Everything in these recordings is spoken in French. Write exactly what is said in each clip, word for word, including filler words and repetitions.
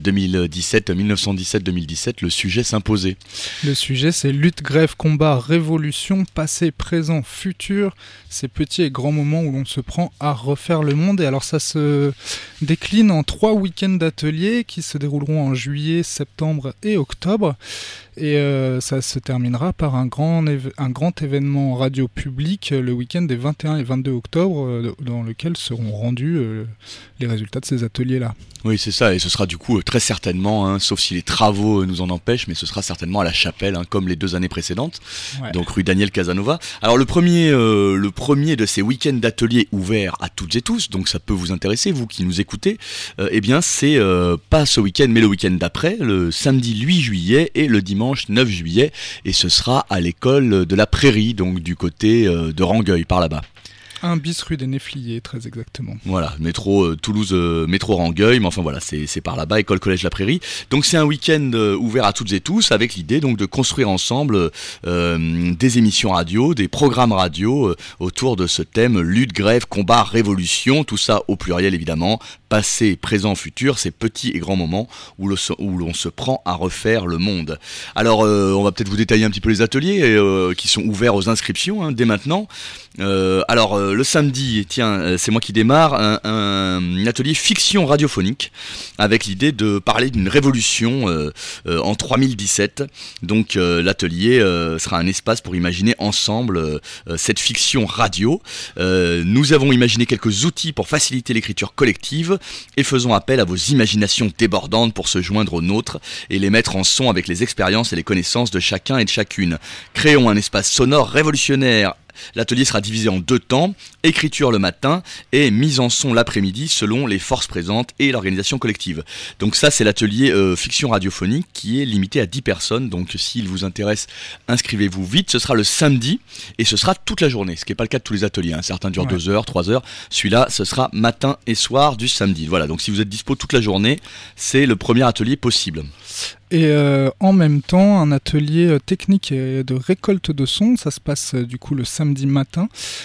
deux mille dix-sept, mille neuf cent dix-sept deux mille dix-sept, le sujet s'imposait. Le sujet, c'est lutte, grève, combat, révolution, passé, présent, futur. Ces petits et grands moments où l'on se prend à refaire le monde. Et alors ça se décline en trois week-ends d'ateliers qui se dérouleront en juillet, septembre et octobre. Et euh, ça se terminera par un grand, éve- un grand événement radio public euh, le week-end des vingt et un et vingt-deux octobre, euh, dans lequel seront rendus euh, les résultats de ces ateliers-là. Oui, c'est ça, et ce sera du coup euh, très certainement, hein, sauf si les travaux euh, nous en empêchent, mais ce sera certainement à la Chapelle, hein, comme les deux années précédentes, Ouais. donc rue Daniel Casanova. Alors le premier, euh, le premier de ces week-ends d'ateliers ouverts à toutes et tous, donc ça peut vous intéresser, vous qui nous écoutez, euh, eh bien c'est euh, pas ce week-end, mais le week-end d'après, le samedi huit juillet et le dimanche neuf juillet, et ce sera à l'école de la Prairie, donc du côté euh, de Rangueil, par là-bas. Un bis rue des Néfliers, très exactement. Voilà, métro euh, Toulouse, euh, métro Rangueil, mais enfin voilà, c'est, c'est par là-bas, école collège La Prairie. Donc c'est un week-end euh, ouvert à toutes et tous, avec l'idée donc de construire ensemble euh, des émissions radio, des programmes radio euh, autour de ce thème lutte, grève, combat, révolution, tout ça au pluriel évidemment, passé, présent, futur, ces petits et grands moments où, le, où l'on se prend à refaire le monde. Alors euh, on va peut-être vous détailler un petit peu les ateliers euh, qui sont ouverts aux inscriptions hein, dès maintenant. Euh, alors euh, le samedi, tiens, euh, c'est moi qui démarre, un, un atelier fiction radiophonique avec l'idée de parler d'une révolution euh, euh, en trois mille dix-sept. Donc euh, l'atelier euh, sera un espace pour imaginer ensemble euh, cette fiction radio. Euh, nous avons imaginé quelques outils pour faciliter l'écriture collective et faisons appel à vos imaginations débordantes pour se joindre aux nôtres et les mettre en son avec les expériences et les connaissances de chacun et de chacune. Créons un espace sonore révolutionnaire. L'atelier sera divisé en deux temps, écriture le matin et mise en son l'après-midi selon les forces présentes et l'organisation collective. Donc ça c'est l'atelier euh, fiction radiophonique qui est limité à dix personnes, donc s'il vous intéresse, inscrivez-vous vite. Ce sera le samedi et ce sera toute la journée, ce qui n'est pas le cas de tous les ateliers, hein. Certains durent deux heures, trois heures, celui-là ce sera matin et soir du samedi. Voilà, donc si vous êtes dispo toute la journée, c'est le premier atelier possible. Et euh, en même temps, un atelier euh, technique et de récolte de son, ça se passe euh, du coup le samedi matin.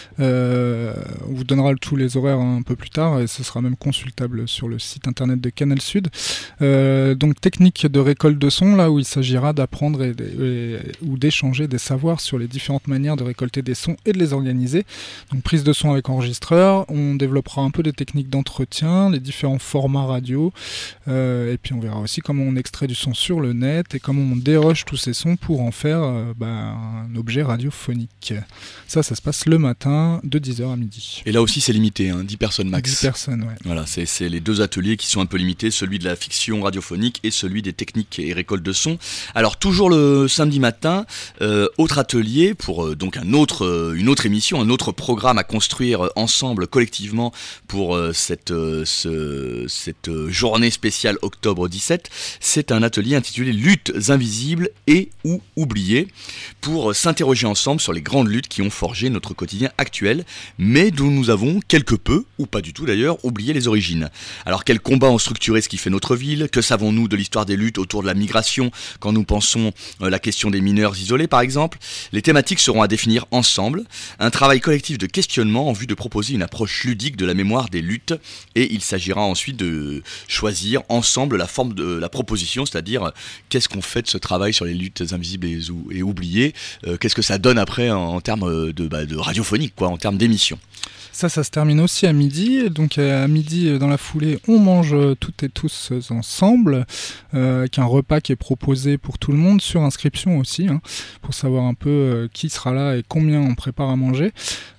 Euh, on vous donnera tous les horaires un peu plus tard et ce sera même consultable sur le site internet de Canal Sud. Euh, donc technique de récolte de son, là où il s'agira d'apprendre et, et, ou d'échanger des savoirs sur les différentes manières de récolter des sons et de les organiser. Donc prise de son avec enregistreur, on développera un peu des techniques d'entretien, les différents formats radio, euh, et puis on verra aussi comment on extrait du son sur le net et comment on déroche tous ces sons pour en faire euh, bah, un objet radiophonique. Ça, ça se passe le matin de dix heures à midi. Et là aussi c'est limité, hein, dix personnes max. dix personnes, ouais. Voilà, c'est, c'est les deux ateliers qui sont un peu limités, celui de la fiction radiophonique et celui des techniques et récoltes de son. Alors toujours le samedi matin, euh, autre atelier pour euh, donc un autre, euh, une autre émission, un autre programme à construire euh, ensemble, collectivement pour euh, cette, euh, ce, cette euh, journée spéciale octobre dix-sept. C'est un atelier intitulé Luttes invisibles et ou oubliées, pour s'interroger ensemble sur les grandes luttes qui ont forgé notre quotidien actuel, mais dont nous avons quelque peu, ou pas du tout d'ailleurs, oublié les origines. Alors quels combats ont structuré ce qui fait notre ville? Que savons-nous de l'histoire des luttes autour de la migration quand nous pensons euh, la question des mineurs isolés par exemple? Les thématiques seront à définir ensemble, un travail collectif de questionnement en vue de proposer une approche ludique de la mémoire des luttes, et il s'agira ensuite de choisir ensemble la forme de la proposition, c'est-à-dire qu'est-ce qu'on fait de ce travail sur les luttes invisibles et, ou- et oubliées, euh, qu'est-ce que ça donne après en, en termes de, bah, de radiophonique, quoi, en termes d'émission. Ça, ça se termine aussi à midi. Donc à midi, dans la foulée, on mange toutes et tous ensemble, euh, avec un repas qui est proposé pour tout le monde, sur inscription aussi, hein, pour savoir un peu euh, qui sera là et combien on prépare à manger.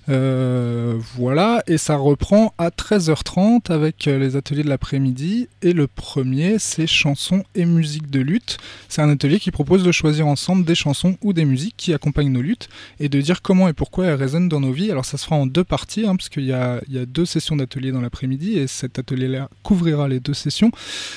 Euh, voilà, et ça reprend à treize heures trente avec les ateliers de l'après-midi. Et le premier, c'est chansons et musique de lutte. C'est un atelier qui propose de choisir ensemble des chansons ou des musiques qui accompagnent nos luttes et de dire comment et pourquoi elles résonnent dans nos vies. Alors ça se fera en deux parties, hein, parce qu'il y a, il y a deux sessions d'atelier dans l'après-midi et cet atelier-là couvrira les deux sessions.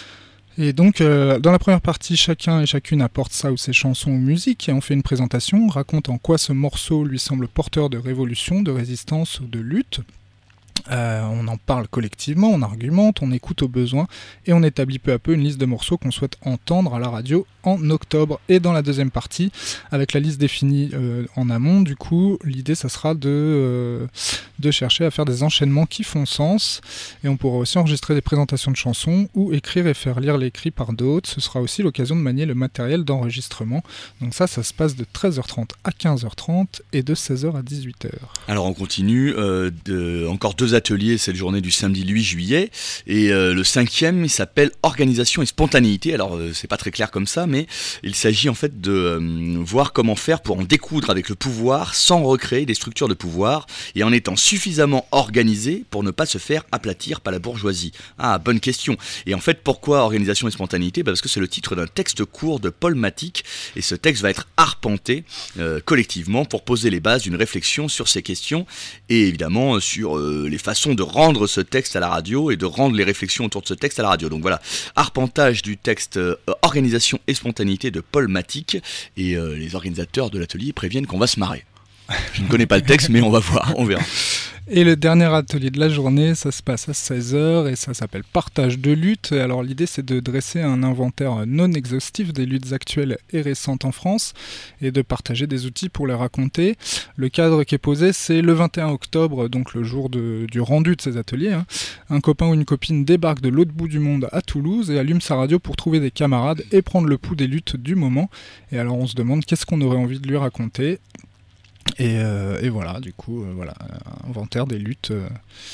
Et donc, euh, dans la première partie, chacun et chacune apporte sa ou ses chansons ou musiques et on fait une présentation, on raconte en quoi ce morceau lui semble porteur de révolution, de résistance ou de lutte. Euh, on en parle collectivement, on argumente, on écoute au besoin et on établit peu à peu une liste de morceaux qu'on souhaite entendre à la radio en octobre. Et dans la deuxième partie, avec la liste définie euh, en amont, du coup, l'idée ça sera de, euh, de chercher à faire des enchaînements qui font sens, et on pourra aussi enregistrer des présentations de chansons ou écrire et faire lire l'écrit par d'autres. Ce sera aussi l'occasion de manier le matériel d'enregistrement. Donc ça, ça se passe de treize heures trente à quinze heures trente et de seize heures à dix-huit heures. Alors on continue, euh, de, encore deux ateliers cette journée du samedi huit juillet, et euh, le cinquième il s'appelle Organisation et spontanéité. Alors euh, c'est pas très clair comme ça, mais il s'agit en fait de euh, voir comment faire pour en découdre avec le pouvoir sans recréer des structures de pouvoir et en étant suffisamment organisé pour ne pas se faire aplatir par la bourgeoisie. Ah, bonne question. Et en fait, pourquoi Organisation et spontanéité ? Bah parce que c'est le titre d'un texte court de Paul Matic, et ce texte va être arpenté euh, collectivement pour poser les bases d'une réflexion sur ces questions et évidemment sur euh, les façons de rendre ce texte à la radio et de rendre les réflexions autour de ce texte à la radio. Donc voilà, arpentage du texte euh, Organisation et spontanéité de Paul Matic, et euh, les organisateurs de l'atelier préviennent qu'on va se marrer. Je ne connais pas le texte, mais on va voir, on verra. Et le dernier atelier de la journée, ça se passe à seize heures et ça s'appelle Partage de luttes. Alors l'idée, c'est de dresser un inventaire non exhaustif des luttes actuelles et récentes en France et de partager des outils pour les raconter. Le cadre qui est posé, c'est le vingt et un octobre, donc le jour de, du rendu de ces ateliers. Hein. Un copain ou une copine débarque de l'autre bout du monde à Toulouse et allume sa radio pour trouver des camarades et prendre le pouls des luttes du moment. Et alors on se demande qu'est-ce qu'on aurait envie de lui raconter. Et, euh, et voilà, du coup, euh, voilà, inventaire des luttes euh,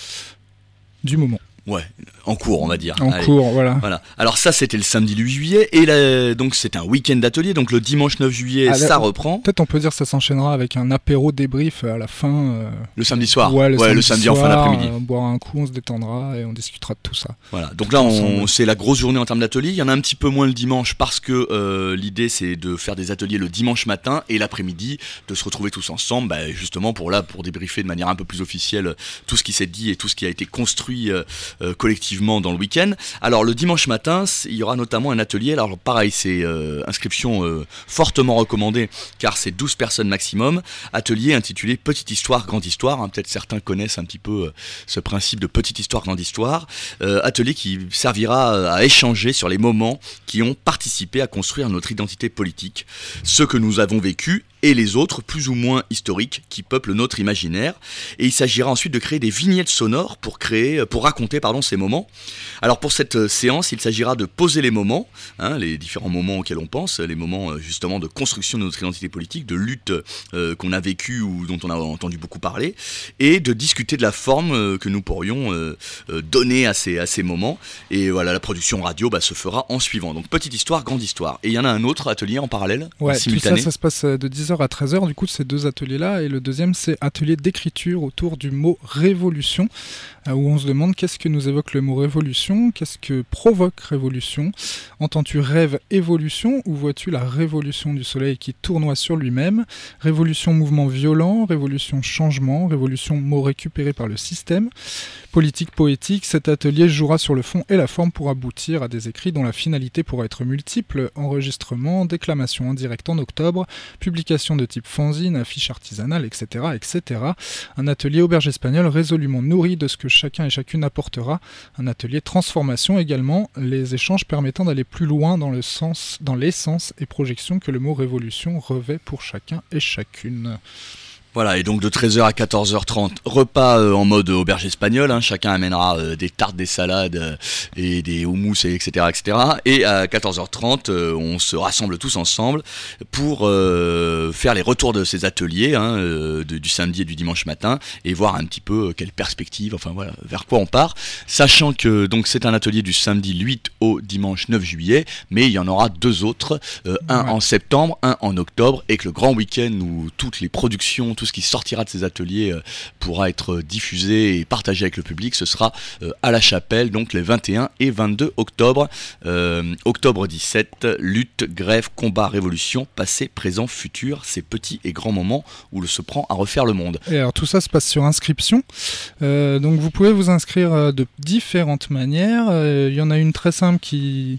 du moment. Ouais, en cours, on va dire. En Allez. cours, voilà. voilà. Alors ça, c'était le samedi huit juillet, et là, donc c'est un week-end d'atelier, donc le dimanche neuf juillet, ah, ça là, reprend. Peut-être on peut dire que ça s'enchaînera avec un apéro débrief à la fin. Euh, le samedi soir. Ouais, le ouais, samedi, le samedi soir, en fin d'après-midi. On boira un coup, on se détendra et on discutera de tout ça. Voilà, donc là, on, c'est la grosse journée en termes d'atelier. Il y en a un petit peu moins le dimanche parce que euh, l'idée, c'est de faire des ateliers le dimanche matin et l'après-midi, de se retrouver tous ensemble, bah, justement pour là, pour débriefer de manière un peu plus officielle tout ce qui s'est dit et tout ce qui a été construit euh, euh, collectivement dans le week-end. Alors le dimanche matin, il y aura notamment un atelier. Alors pareil, c'est euh, inscription euh, fortement recommandée car c'est douze personnes maximum. Atelier intitulé Petite Histoire, Grande Histoire. Hein, peut-être certains connaissent un petit peu euh, ce principe de Petite Histoire, Grande Histoire. Euh, atelier qui servira à échanger sur les moments qui ont participé à construire notre identité politique, ceux que nous avons vécus et les autres plus ou moins historiques qui peuplent notre imaginaire. Et il s'agira ensuite de créer des vignettes sonores pour créer, pour raconter pardon, ces moments. Alors pour cette séance, il s'agira de poser les moments, hein, les différents moments auxquels on pense, les moments justement de construction de notre identité politique, de lutte euh, qu'on a vécue ou dont on a entendu beaucoup parler, et de discuter de la forme euh, que nous pourrions euh, euh, donner à ces, à ces moments. Et voilà, la production radio bah, se fera en suivant. Donc petite histoire, grande histoire. Et il y en a un autre atelier en parallèle, ouais, en simultané. Tout ça, ça se passe de dix heures à treize heures, du coup, ces deux ateliers-là. Et le deuxième, c'est atelier d'écriture autour du mot révolution, où on se demande qu'est-ce que nous évoque le mot révolution, qu'est-ce que provoque révolution. Entends-tu rêve évolution ou vois-tu la révolution du soleil qui tournoie sur lui-même? Révolution mouvement violent, révolution changement, révolution mot récupéré par le système. Politique poétique, cet atelier jouera sur le fond et la forme pour aboutir à des écrits dont la finalité pourra être multiple: enregistrement, déclamation en direct en octobre, publication de type fanzine, affiche artisanale, et cetera, et cetera. Un atelier auberge espagnole résolument nourri de ce que chacun et chacune apportera. Un atelier transformation également, les échanges permettant d'aller plus loin dans le sens, dans l'essence et projection que le mot révolution revêt pour chacun et chacune. Voilà, et donc de treize heures à quatorze heures trente, repas euh, en mode auberge espagnole, hein, chacun amènera euh, des tartes, des salades euh, et des houmous, et etc., et cetera. Et à quatorze heures trente, euh, on se rassemble tous ensemble pour euh, faire les retours de ces ateliers hein, euh, de, du samedi et du dimanche matin et voir un petit peu euh, quelle perspective, enfin voilà, vers quoi on part. Sachant que donc c'est un atelier du samedi huit au dimanche neuf juillet, mais il y en aura deux autres, euh, un ouais. en septembre, un en octobre, et que le grand week-end où toutes les productions, tout ce qui sortira de ces ateliers euh, pourra être diffusé et partagé avec le public. Ce sera euh, à la Chapelle, donc les vingt et un et vingt-deux octobre. Euh, octobre dix-sept, lutte, grève, combat, révolution, passé, présent, futur, ces petits et grands moments où l'on se prend à refaire le monde. Et alors tout ça se passe sur inscription. Euh, donc vous pouvez vous inscrire de différentes manières. Il euh, y en a une très simple qui...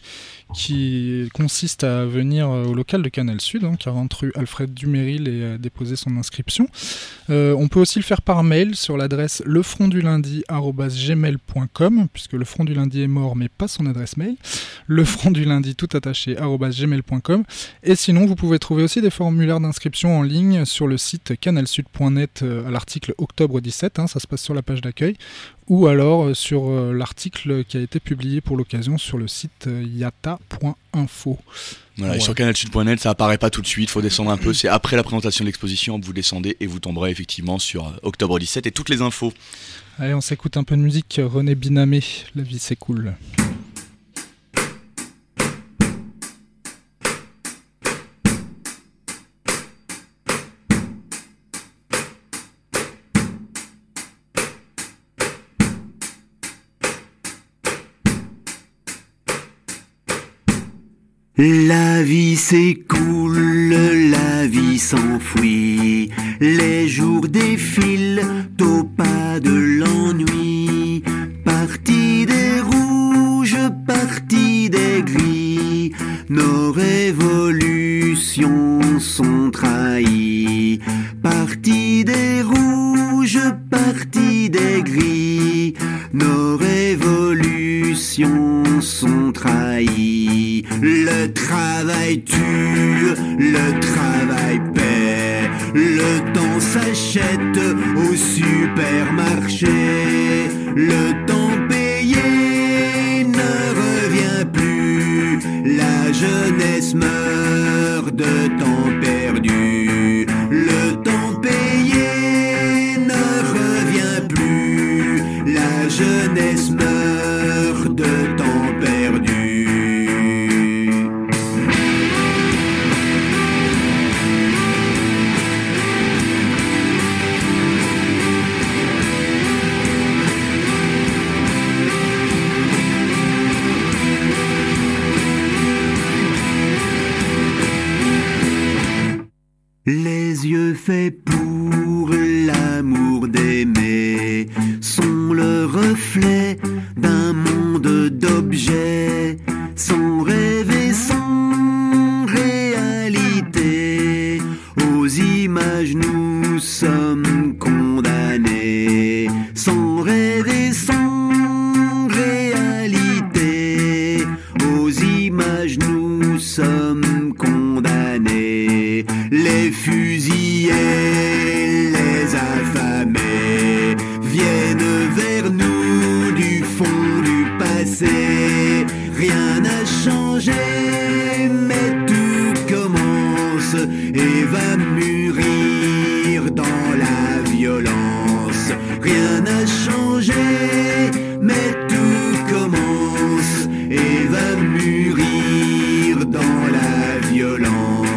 qui consiste à venir au local de Canal Sud, hein, quarante rue Alfred Dumeril, et à déposer son inscription. Euh, on peut aussi le faire par mail sur l'adresse lefronddulundi arobase gmail point com, puisque le front du lundi est mort, mais pas son adresse mail. lefronddulundi tout attaché arobase gmail point com. Et sinon, vous pouvez trouver aussi des formulaires d'inscription en ligne sur le site canalsud point net euh, à l'article octobre dix-sept, hein, ça se passe sur la page d'accueil, ou alors euh, sur euh, l'article qui a été publié pour l'occasion sur le site euh, yata point info. Voilà, ouais. Et sur canalsud point net, ça apparaît pas tout de suite, faut descendre un peu, c'est après la présentation de l'exposition, vous descendez et vous tomberez effectivement sur octobre dix-sept et toutes les infos. Allez, on s'écoute un peu de musique. René Binamé, La vie c'est cool. La vie s'écoule, la vie s'enfuit, les jours défilent au pas de l'ennui. Parti des rouges, parti des gris, nos révolutions sont trahies. Parti des rouges, parti des gris, nos révolutions sont trahies. Le travail tue, le travail paie, le temps s'achète au supermarché. Le temps payé ne revient plus, la jeunesse meurt de temps perdu. Le temps payé ne revient plus, la jeunesse meurt de temps perdu. Les yeux faits pour l'amour d'aimer sont le reflet d'un monde d'objets, sans rêve et sans réalité. Aux images nous sommes condamnés, sans rêve et sans réalité. Aux images nous sommes condamnés. Les fusillés, les affamés viennent vers nous du fond du passé. Rien n'a changé, mais tout commence et va mûrir dans la violence. Rien n'a changé, mais tout commence et va mûrir dans la violence.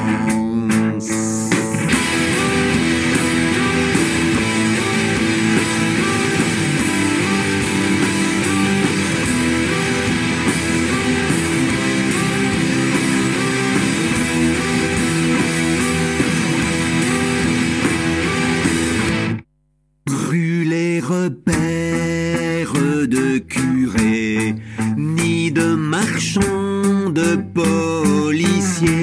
Repères de curés, ni de marchands, de policiers.